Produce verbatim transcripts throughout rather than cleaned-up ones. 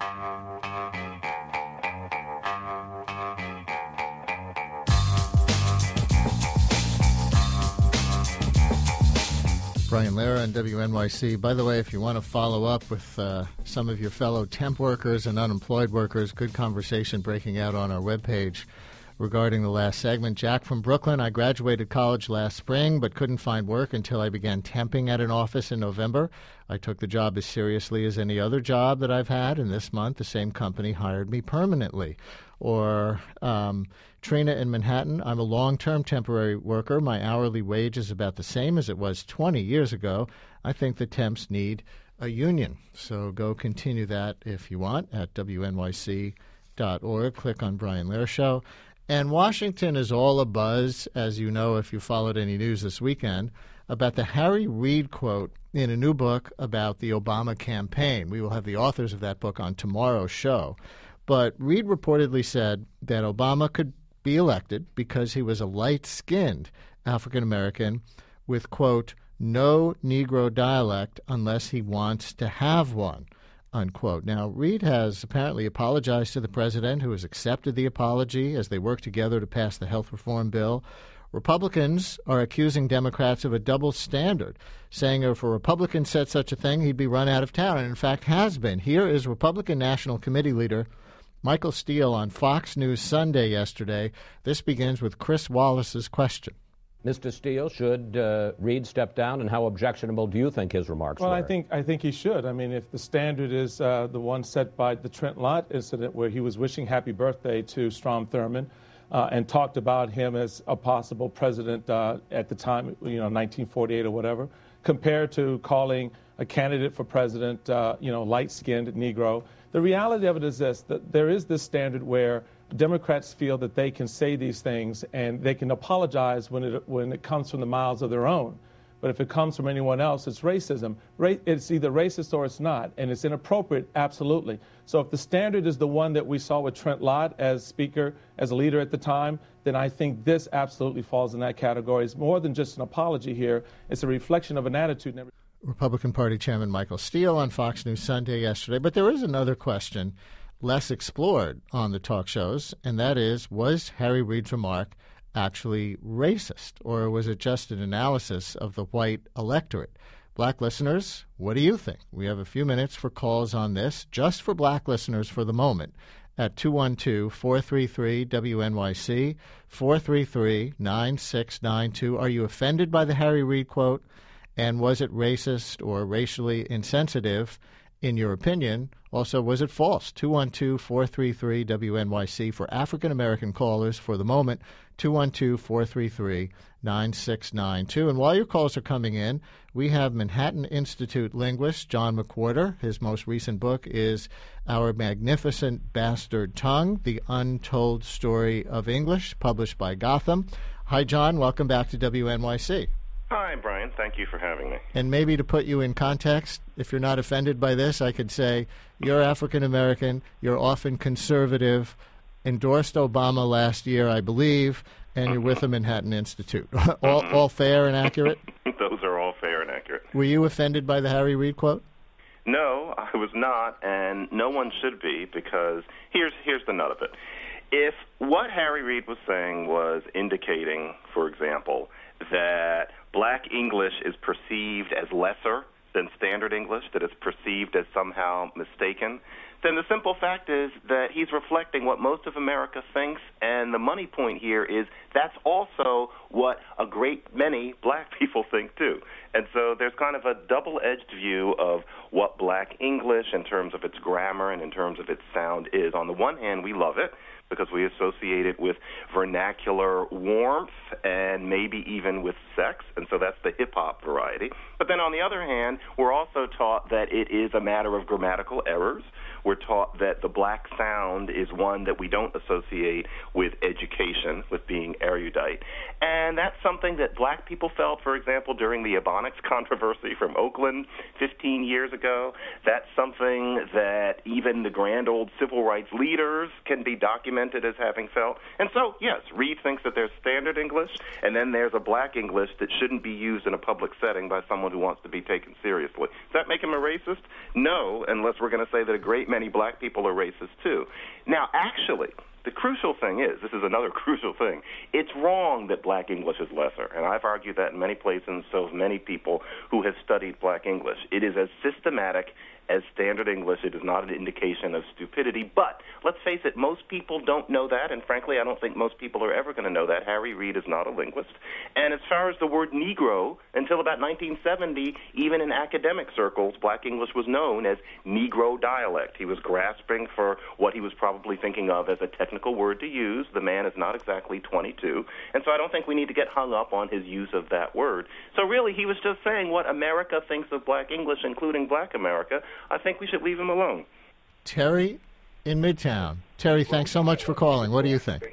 Brian Lehrer on W N Y C. By the way, if you want to follow up with uh, some of your fellow temp workers and unemployed workers, good conversation breaking out on our webpage regarding the last segment. Jack from Brooklyn. I graduated college last spring but couldn't find work until I began temping at an office in November. I took the job as seriously as any other job that I've had, and this month the same company hired me permanently. Or um, Trina in Manhattan. I'm a long-term temporary worker. My hourly wage is about the same as it was twenty years ago. I think the temps need a union. So go continue that if you want at W N Y C dot org. Click on Brian Lehrer Show. And Washington is all abuzz, as you know if you followed any news this weekend, about the Harry Reid quote in a new book about the Obama campaign. We will have the authors of that book on tomorrow's show. But Reid reportedly said that Obama could be elected because he was a light-skinned African-American with, quote, no Negro dialect unless he wants to have one, unquote. Now, Reid has apparently apologized to the president, who has accepted the apology as they work together to pass the health reform bill. Republicans are accusing Democrats of a double standard, saying if a Republican said such a thing, he'd be run out of town, and in fact has been. Here is Republican National Committee leader Michael Steele on Fox News Sunday yesterday. This begins with Chris Wallace's question. Mister Steele, should uh, Reid step down, and how objectionable do you think his remarks well, were? Well, I think I think he should. I mean, if the standard is uh, the one set by the Trent Lott incident, where he was wishing happy birthday to Strom Thurmond uh, and talked about him as a possible president uh, at the time, you know, nineteen forty-eight or whatever, compared to calling a candidate for president, uh, you know, light-skinned Negro. The reality of it is this, that there is this standard where Democrats feel that they can say these things and they can apologize when it when it comes from the mouths of their own. But if it comes from anyone else, it's racism. Ra- it's either racist or it's not, and it's inappropriate, absolutely. So if the standard is the one that we saw with Trent Lott as speaker, as a leader at the time, then I think this absolutely falls in that category. It's more than just an apology here. It's a reflection of an attitude. Republican Party Chairman Michael Steele on Fox News Sunday yesterday. But there is another question less explored on the talk shows, and that is, was Harry Reid's remark actually racist, or was it just an analysis of the white electorate? Black listeners, what do you think? We have a few minutes for calls on this, just for black listeners for the moment, at two one two, four three three, W N Y C, four three three, nine six nine two. Are you offended by the Harry Reid quote? And was it racist or racially insensitive, in your opinion? Also, was it false? two one two, four three three, W N Y C for African-American callers for the moment, two one two, four three three, nine six nine two. And while your calls are coming in, we have Manhattan Institute linguist John McWhorter. His most recent book is Our Magnificent Bastard Tongue, The Untold Story of English, published by Gotham. Hi, John. Welcome back to W N Y C. Hi, Brian. Thank you for having me. And maybe to put you in context, if you're not offended by this, I could say you're African-American, you're often conservative, endorsed Obama last year, I believe, and you're with the Manhattan Institute. all, all fair and accurate? Those are all fair and accurate. Were you offended by the Harry Reid quote? No, I was not, and no one should be, because here's here's the nut of it. If what Harry Reid was saying was indicating, for example, that black English is perceived as lesser than standard English, that it's perceived as somehow mistaken, then the simple fact is that he's reflecting what most of America thinks, and the money point here is that's also what a great many black people think too. And so there's kind of a double-edged view of what black English in terms of its grammar and in terms of its sound is. On the one hand, we love it because we associate it with vernacular warmth and maybe even with sex, and so that's the hip-hop variety. But then on the other hand, we're also taught that it is a matter of grammatical errors. We're taught that the black sound is one that we don't associate with education, with being erudite. And that's something that black people felt, for example, during the Ebonics controversy from Oakland fifteen years ago. That's something that even the grand old civil rights leaders can be documented as having felt. And so, yes, Reid thinks that there's standard English, and then there's a black English that shouldn't be used in a public setting by someone who wants to be taken seriously. Does that make him a racist? No, unless we're going to say that a great many black people are racist, too. Now, actually, the crucial thing is, this is another crucial thing, it's wrong that black English is lesser. And I've argued that in many places, and so have many people who have studied black English. It is as systematic as standard English. It is not an indication of stupidity. But let's face it, most people don't know that, and frankly, I don't think most people are ever going to know that. Harry Reid is not a linguist. And as far as the word Negro, until about nineteen seventy, even in academic circles, black English was known as Negro dialect. He was grasping for what he was probably thinking of as a technical word to use. The man is not exactly twenty-two, and so I don't think we need to get hung up on his use of that word. So really, he was just saying what America thinks of black English, including black America. I think we should leave him alone. Terry in Midtown. Terry, thanks so much for calling. What do you think?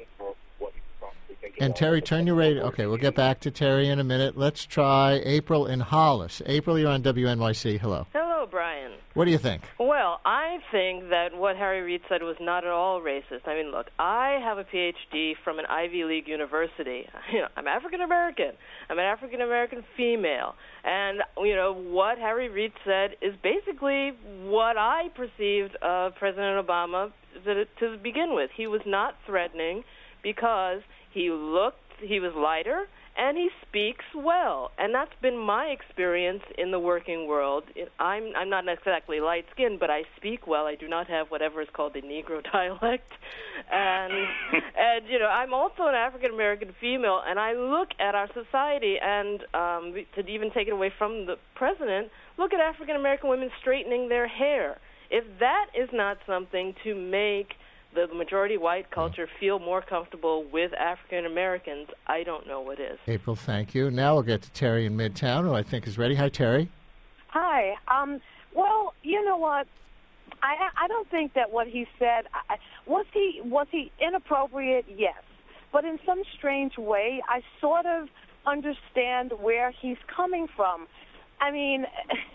And Terry, turn your radio. Okay, we'll get back to Terry in a minute. Let's try April in Hollis. April, you're on W N Y C. Hello. Hello, Brian. What do you think? Well, I think that what Harry Reid said was not at all racist. I mean, look, I have a P H D from an Ivy League university. You know, I'm African American. I'm an African American female. And, you know, what Harry Reid said is basically what I perceived of President Obama to begin with. He was not threatening because he looked, he was lighter, and he speaks well. And that's been my experience in the working world. I'm I'm not exactly light-skinned, but I speak well. I do not have whatever is called the Negro dialect. And, and you know, I'm also an African-American female, and I look at our society, and um, to even take it away from the president, look at African-American women straightening their hair. If that is not something to make the majority white culture feel more comfortable with African Americans, I don't know what is. April, thank you. Now we'll get to Terry in Midtown, who I think is ready. Hi, Terry. Hi. Um, well, you know what? I I don't think that what he said I, was he was he inappropriate. Yes, but in some strange way, I sort of understand where he's coming from. I mean.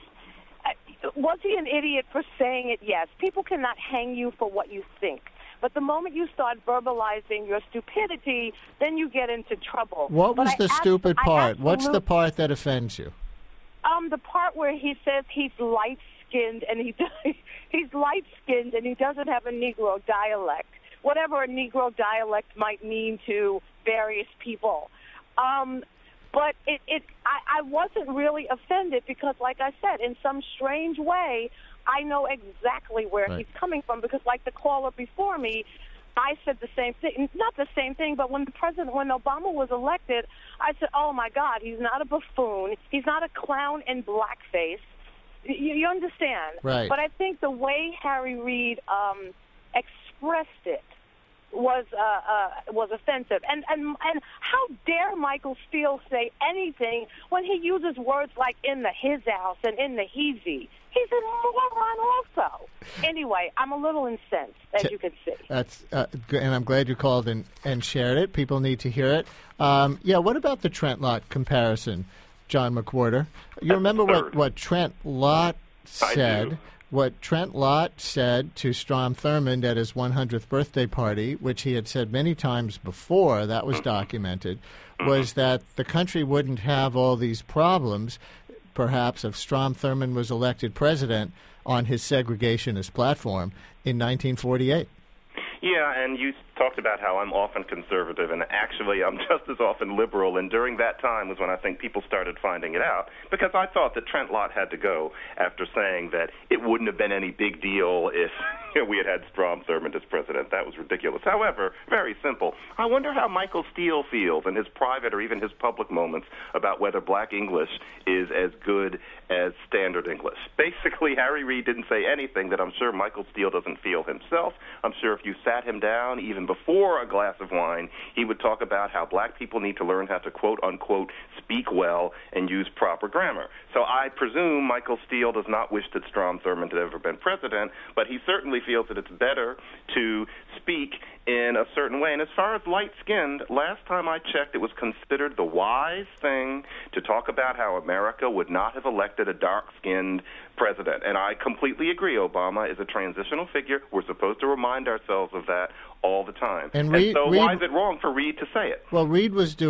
Was he an idiot for saying it? Yes. People cannot hang you for what you think. But the moment you start verbalizing your stupidity, then you get into trouble. What was but the I stupid abs- part? What's the part that offends you? Um, the part where he says he's light-skinned and he he's light-skinned and he doesn't have a Negro dialect, whatever a Negro dialect might mean to various people. Um, but it, it I, I wasn't really offended because, like I said, in some strange way, I know exactly where right. he's coming from because, like the caller before me, I said the same thing. Not the same thing, but when the president, when Obama was elected, I said, "Oh my God, he's not a buffoon. He's not a clown in blackface." You, you understand? Right. But I think the way Harry Reid um, expressed it was uh, uh, was offensive. And, and and how dare Michael Steele say anything when he uses words like "in the his house" and "in the heezy"? He's a moron also. Anyway, I'm a little incensed, as T- you can see. That's uh, and I'm glad you called and, and shared it. People need to hear it. Um, yeah, what about the Trent Lott comparison, John McWhorter? You remember what, what Trent Lott said? What Trent Lott said to Strom Thurmond at his one hundredth birthday party, which he had said many times before, that was documented, was that the country wouldn't have all these problems, perhaps, if Strom Thurmond was elected president on his segregationist platform in nineteen forty-eight. Yeah, and you talked about how I'm often conservative, and actually I'm just as often liberal, and during that time was when I think people started finding it out, because I thought that Trent Lott had to go after saying that it wouldn't have been any big deal if you know, we had had Strom Thurmond as president. That was ridiculous. However, very simple. I wonder how Michael Steele feels in his private or even his public moments about whether black English is as good as standard English. Basically, Harry Reid didn't say anything that I'm sure Michael Steele doesn't feel himself. I'm sure if you sat him down, even before a glass of wine, he would talk about how black people need to learn how to, quote, unquote, speak well and use proper grammar. So I presume Michael Steele does not wish that Strom Thurmond had ever been president, but he certainly feels that it's better to speak in a certain way. And as far as light-skinned, last time I checked, it was considered the wise thing to talk about how America would not have elected a dark-skinned president. And I completely agree. Obama is a transitional figure. We're supposed to remind ourselves of that all the time. And, Reid, and so Reid, why is it wrong for Reid to say it? Well, Reid was doing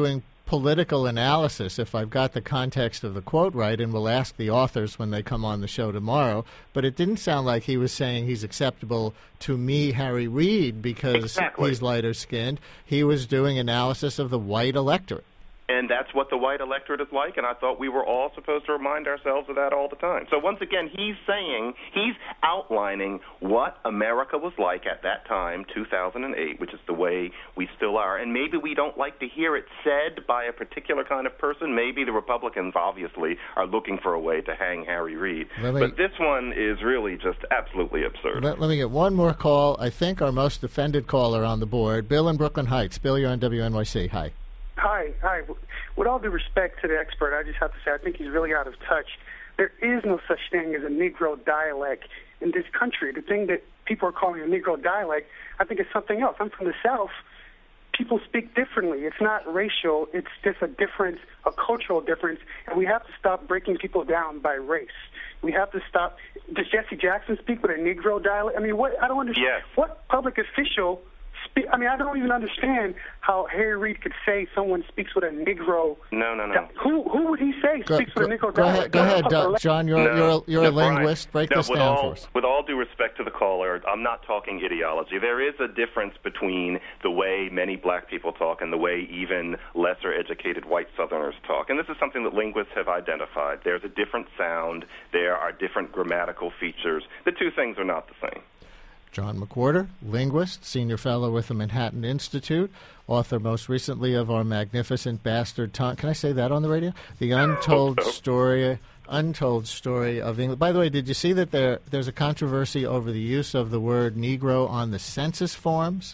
political analysis if I've got the context of the quote right, and we'll ask the authors when they come on the show tomorrow. But it didn't sound like he was saying he's acceptable to me, Harry Reid, because exactly. he's lighter skinned. He was doing analysis of the white electorate. And that's what the white electorate is like, and I thought we were all supposed to remind ourselves of that all the time. So once again, he's saying, he's outlining what America was like at that time, two thousand eight, which is the way we still are. And maybe we don't like to hear it said by a particular kind of person. Maybe the Republicans, obviously, are looking for a way to hang Harry Reid. Me, but this one is really just absolutely absurd. Let, let me get one more call. I think our most offended caller on the board, Bill in Brooklyn Heights. Bill, you're on W N Y C. Hi. Hi, hi. With all due respect to the expert, I just have to say I think he's really out of touch. There is no such thing as a Negro dialect in this country. The thing that people are calling a Negro dialect, I think, is something else. I'm from the South. People speak differently. It's not racial. It's just a difference, a cultural difference, and we have to stop breaking people down by race. We have to stop. Does Jesse Jackson speak with a Negro dialect? I mean, what? I don't understand. Yes. What public official speak? I mean, I don't even understand how Harry Reid could say someone speaks with a Negro. No, no, no. Who who would he say Go, speaks go, with a Negro go dialect? ahead, go ahead, John. You're No, you're a, you're no, a linguist. Brian, Break no, this with down all, for us. With all due respect to the caller, I'm not talking ideology. There is a difference between the way many black people talk and the way even lesser educated white Southerners talk. And this is something that linguists have identified. There's a different sound. There are different grammatical features. The two things are not the same. John McWhorter, linguist, senior fellow with the Manhattan Institute, author most recently of Our Magnificent Bastard Tongue. Can I say that on the radio? The Untold so. Story Untold Story of England. By the way, did you see that there there's a controversy over the use of the word Negro on the census forms?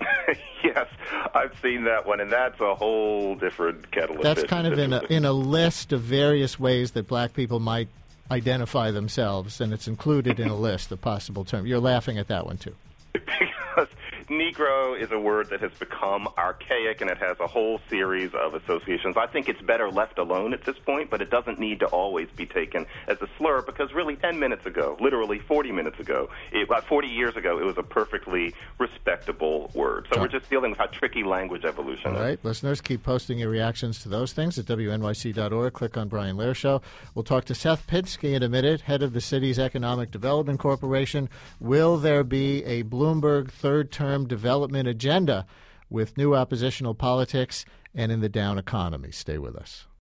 Yes, I've seen that one, and that's a whole different kettle of That's fish. kind of in a, in a list of various ways that black people might identify themselves, and it's included in a list of possible terms. You're laughing at that one, too. Because Negro is a word that has become archaic, and it has a whole series of associations. I think it's better left alone at this point, but it doesn't need to always be taken as a slur, because really ten minutes ago, literally forty minutes ago, it, about forty years ago, it was a perfectly respectable word. So John. we're just dealing with how tricky language evolution All is. right, listeners, keep posting your reactions to those things at W N Y C dot org. Click on Brian Lehrer Show. We'll talk to Seth Pinsky in a minute, head of the city's Economic Development Corporation. Will there be a Bloomberg third-term development agenda with new oppositional politics and in the down economy? Stay with us.